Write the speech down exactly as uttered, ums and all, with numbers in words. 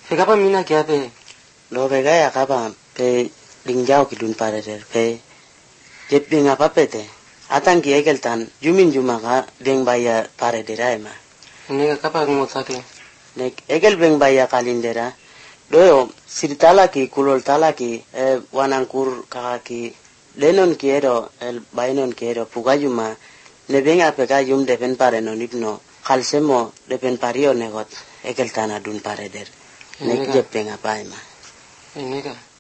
Pekapa mina kia pe? Lo pega ya kapa pe lingjao ki dun pare der pe jep binga papete atang ki ekeltan jumin jumaka deng baya pare dera ma Nega kapa ngosake. nek ekel beng baya kalindera doyo sirtala ki kulol tala ki eh, wanangkur kaka ki lenon ki ero el bainon ki ero pugajuma ne benga pega yum depen pare no nipno kalsemo depen pario negot ekeltan adun pare der nek jep benga paima Nega.